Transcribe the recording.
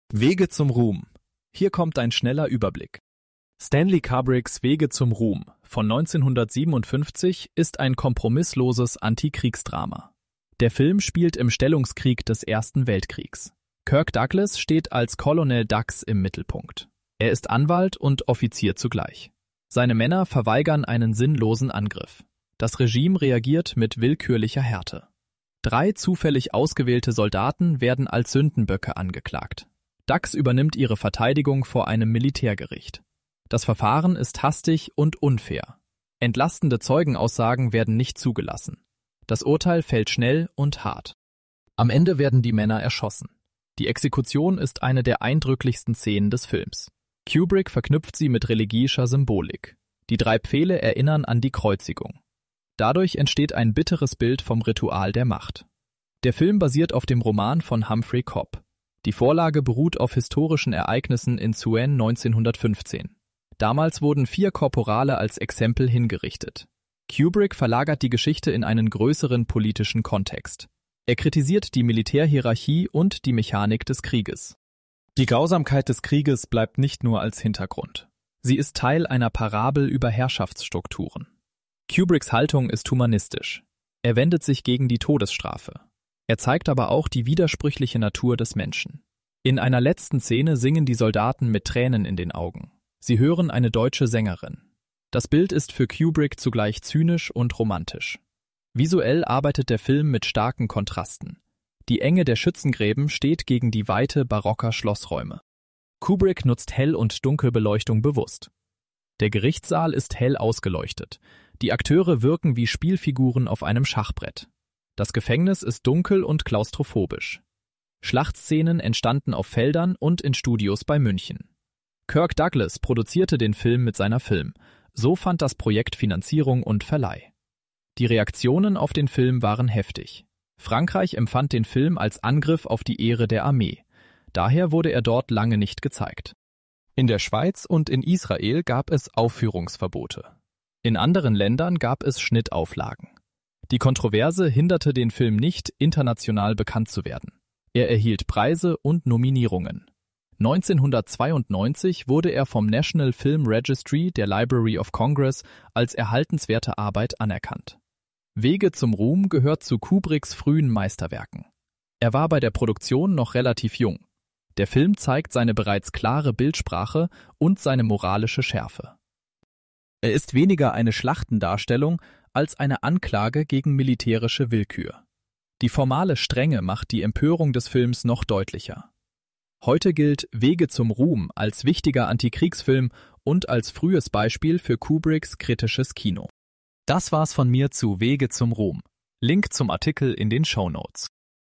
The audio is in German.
Wege zum Ruhm. Hier kommt ein schneller Überblick. Stanley Kubricks Wege zum Ruhm von 1957 ist ein kompromissloses Antikriegsdrama. Der Film spielt im Stellungskrieg des Ersten Weltkriegs. Kirk Douglas steht als Colonel Dux im Mittelpunkt. Er ist Anwalt und Offizier zugleich. Seine Männer verweigern einen sinnlosen Angriff. Das Regime reagiert mit willkürlicher Härte. 3 zufällig ausgewählte Soldaten werden als Sündenböcke angeklagt. Dux übernimmt ihre Verteidigung vor einem Militärgericht. Das Verfahren ist hastig und unfair. Entlastende Zeugenaussagen werden nicht zugelassen. Das Urteil fällt schnell und hart. Am Ende werden die Männer erschossen. Die Exekution ist eine der eindrücklichsten Szenen des Films. Kubrick verknüpft sie mit religiöser Symbolik. Die 3 Pfähle erinnern an die Kreuzigung. Dadurch entsteht ein bitteres Bild vom Ritual der Macht. Der Film basiert auf dem Roman von Humphrey Cobb. Die Vorlage beruht auf historischen Ereignissen in Caen 1915. Damals wurden 4 Korporale als Exempel hingerichtet. Kubrick verlagert die Geschichte in einen größeren politischen Kontext. Er kritisiert die Militärhierarchie und die Mechanik des Krieges. Die Grausamkeit des Krieges bleibt nicht nur als Hintergrund. Sie ist Teil einer Parabel über Herrschaftsstrukturen. Kubricks Haltung ist humanistisch. Er wendet sich gegen die Todesstrafe. Er zeigt aber auch die widersprüchliche Natur des Menschen. In einer letzten Szene singen die Soldaten mit Tränen in den Augen. Sie hören eine deutsche Sängerin. Das Bild ist für Kubrick zugleich zynisch und romantisch. Visuell arbeitet der Film mit starken Kontrasten. Die Enge der Schützengräben steht gegen die Weite barocker Schlossräume. Kubrick nutzt Hell- und Dunkelbeleuchtung bewusst. Der Gerichtssaal ist hell ausgeleuchtet. Die Akteure wirken wie Spielfiguren auf einem Schachbrett. Das Gefängnis ist dunkel und klaustrophobisch. Schlachtszenen entstanden auf Feldern und in Studios bei München. Kirk Douglas produzierte den Film mit seiner Film. So fand das Projekt Finanzierung und Verleih. Die Reaktionen auf den Film waren heftig. Frankreich empfand den Film als Angriff auf die Ehre der Armee. Daher wurde er dort lange nicht gezeigt. In der Schweiz und in Israel gab es Aufführungsverbote. In anderen Ländern gab es Schnittauflagen. Die Kontroverse hinderte den Film nicht, international bekannt zu werden. Er erhielt Preise und Nominierungen. 1992 wurde er vom National Film Registry der Library of Congress als erhaltenswerte Arbeit anerkannt. Wege zum Ruhm gehört zu Kubricks frühen Meisterwerken. Er war bei der Produktion noch relativ jung. Der Film zeigt seine bereits klare Bildsprache und seine moralische Schärfe. Er ist weniger eine Schlachtendarstellung als eine Anklage gegen militärische Willkür. Die formale Strenge macht die Empörung des Films noch deutlicher. Heute gilt Wege zum Ruhm als wichtiger Antikriegsfilm und als frühes Beispiel für Kubricks kritisches Kino. Das war's von mir zu Wege zum Ruhm. Link zum Artikel in den Shownotes.